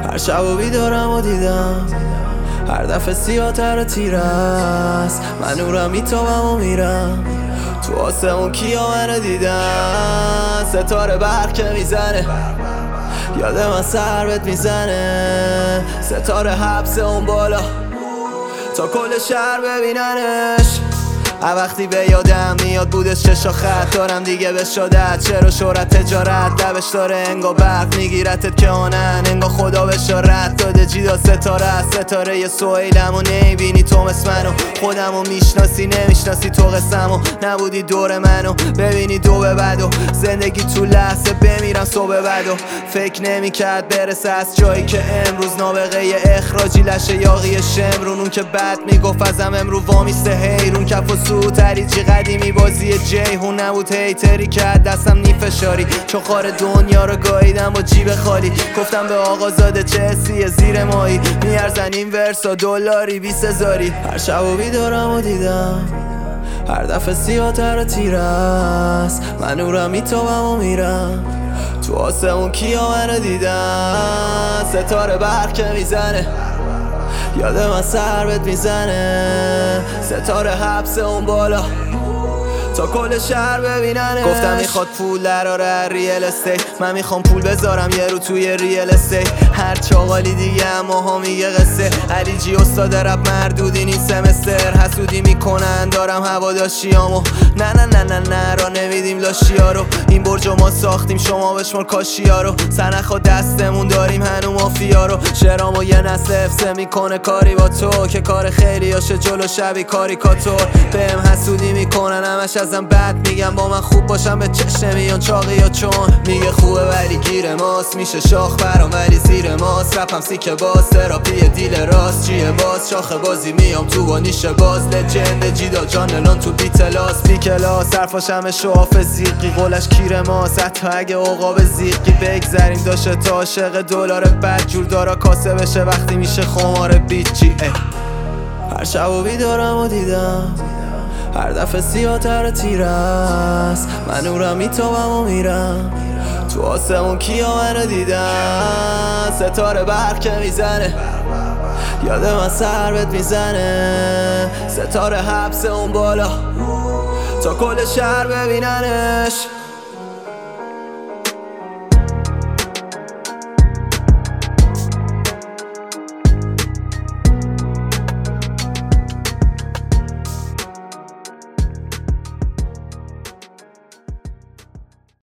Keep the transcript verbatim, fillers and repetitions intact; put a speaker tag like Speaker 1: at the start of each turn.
Speaker 1: هر شب و بیدارم و دیدم هر دفعه سیاه‌تر و تیر است. من نورم میتابم و میرم تو آسمون، کیا منو دیدن؟ ستاره برق که میزنه یاد من سر بهت میزنه، ستاره حبس اون بالا تا کل شهر ببیننش. هر وقتی به یادم میاد بودش چشا خط دارم دیگه به شدت، چرا شهرت تجارت لبش داره انگا برق میگیرتت که آنن انگا خدا بشارت داده جیدا ستاره است. ستاره یه سویلم و نمیبینی تو مثل منو، خودمو میشناسی نمیشناسی تو قسمو، نبودی دور منو ببینی دو به بدو زندگی تو لحظه بمیرم صبح بدو فکر نمیکرد برسه از جایی که امروز نابغه اخراجی لشه یاقی شمرون. اون که بد میگفت ازم امرو وامیسته حیرون کف و سو تریجی قدیمی بازی جیهون نبود هیتری که دستم نی فشاری چون خار دنیا رو گاییدم با جیب خالی. گفتم به آقازاده چه حسیه زیر مایی میارزن این ورسا دلاری بیس هزاری. هر شب و بیدارم و دیدم هر دفعه سیاه‌تر و تیر است. من نورم میتابم و میرم تو آسمون، کیا منو دیدن؟ ستاره برق که میزنه یاد من سر بهت میزنه، ستاره حبس اون بالا تا کل شهر ببیننه. گفتم میخواد پول دراره ریل استیت، من میخوام پول بذارم یه رو توی ریل استیت. هر چاقالی دیگه اما ها میگه قصه علی جی استاد رپ مردودی نیست سمستر. حسودی میکنن دارم هواداشیامو، نه نه نه نه نه را نمیدیم لاشیا رو. این برجو ما ساختیم شما بشمار کاشیا رو، سنخ و دستمون داریم هنو مافیا رو. شرامو یه نسل افسه میکنه کاری با تو که کار خیلی هاشه جلو شبی کاریکاتور. بهم حسودی میکنن همش ازم بد میگم با من خوب باشم به چش نمیان چاقی یا چون میگه خوبه ولی گیر ماست میشه شاخ برام ولی زیر ماست. رپم سیکه باز تراپی دیل راست چیه باز شاخه بازی میام تو با نیشه باز لجند جیدا جان الان تو بیتلاس بیکلاس حرفاش همه شوافه زیقی قولش کیر ماست. حتی اگه عقاب زیقی بگذریم داشته تا عاشق دلار بد جور دارا کاسه بشه وقتی میشه خمار بیچی. هر شب و بیدارم و دیدم هر دفعه سیاه‌تر و تیر است. من نورم میتابم و میرم تو آسمون، کیا منو دیدن؟ ستاره برق که میزنه یاد من سر بهت میزنه، ستاره حبس اون بالا تا کل شهر ببیننش.